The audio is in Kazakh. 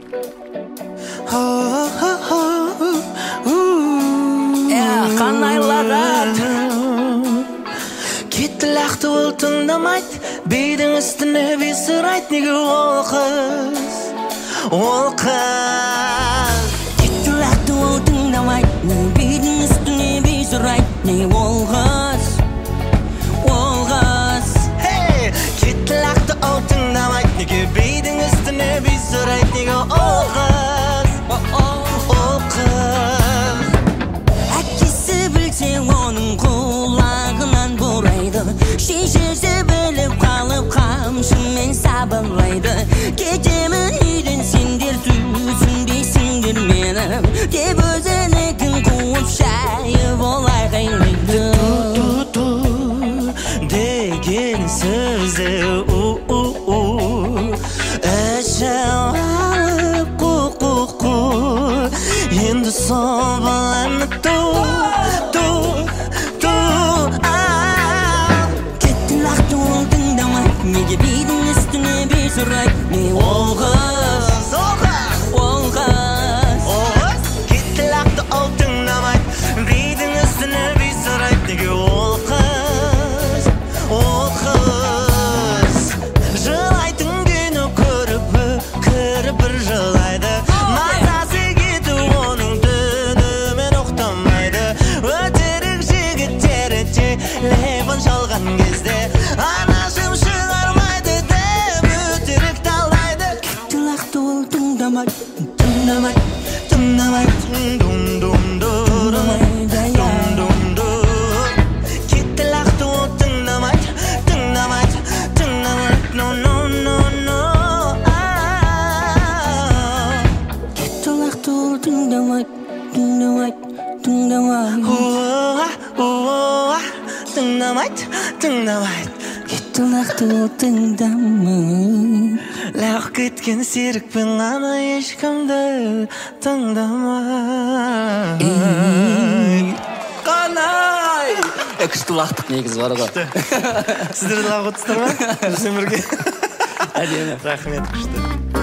Қанайларат кетті лақты ол тыңдамайды, бейдің үстіне бей сұрайды, неге ол қыз кетті лақты ол тыңдамайды, бейдің үстіне бей сұрайды, неге ол қыз кетті лақты ол тыңдамайды, неге бейдің үстіне бей сұрайды, неге ол қыз әкесі білсе оның құлағынан бұрайды, шешесі біліп қалып қамшымен сабырлайды. Кетемін үйден сендер түсінбейсіңдер менім деп өзінікін қуып шайып олай қайнайды. деген сөзі іші алып қу енді сол баланы кетті лақты ол тыңдамайды, неге бейдің үстіне бей сұрайды, не ол қыз кетті лақты ол тыңдамайды, бейдің үстіне бей сұрайды, неге ол қыз жылайтын күні көріп бір жылайды, мазасы кету оның түнімен ұқтамайды. Өтерік жігіттері телефон шалған кезде анашым шығармайды деп өтерік талайды. кетті лақты ол тыңдамайды, кетті лақты ол тыңдамайды, кетті лақты ол тыңдамайды, кетті лақты ол тыңдамайды. лақ кеткен серікпен ғана ешкімді тыңдамай. Қанай! Күшті лақтық негізі бар ғой. Сіздер де лақ отырсыздар ма? Жүрсен бірге. Әдемі. Рахмет, күшті.